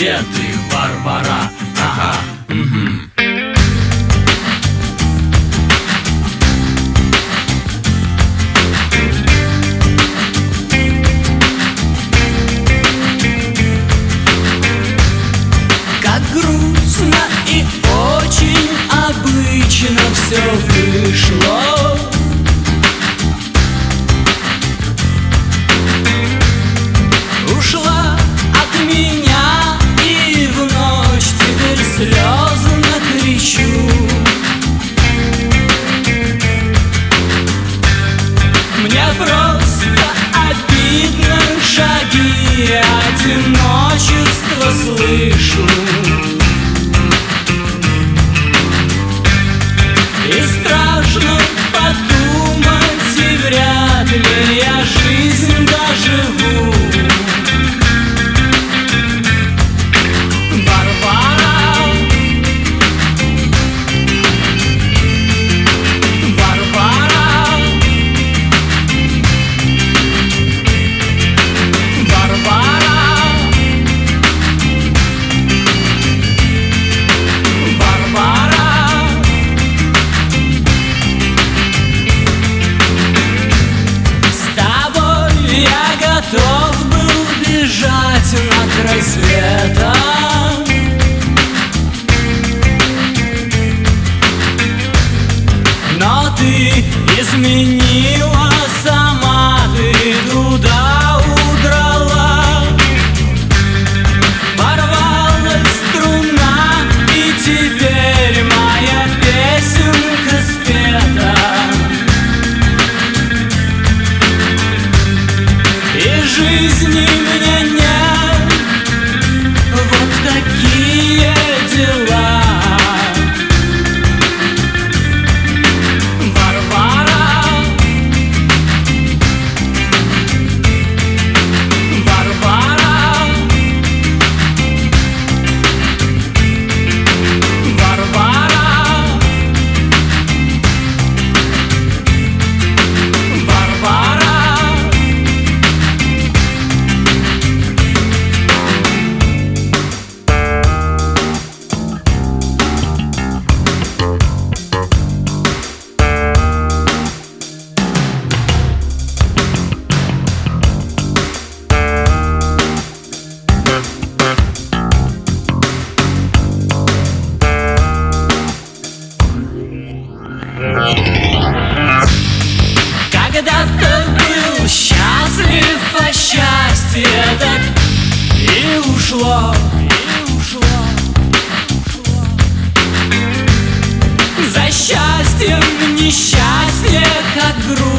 где ты, Варвара? Ага, Как грустно и очень обычно все вышло. Ушла от меня и в ночь теперь слезно кричу. Мне просто обидно, шаги одиночества слышу. И страшно подумать, и вряд ли я жизнь доживу. Готов был бежать на край света, но ты изменила, сама ты туда удрала. Порвалась струна, и теперь моя песенка спета. И жизни мне нет, вот такие дела. Варвара, Варвара, Варвара, Варвара. Когда-то был счастлив, а счастье так и ушло, За счастьем несчастье, как грудь.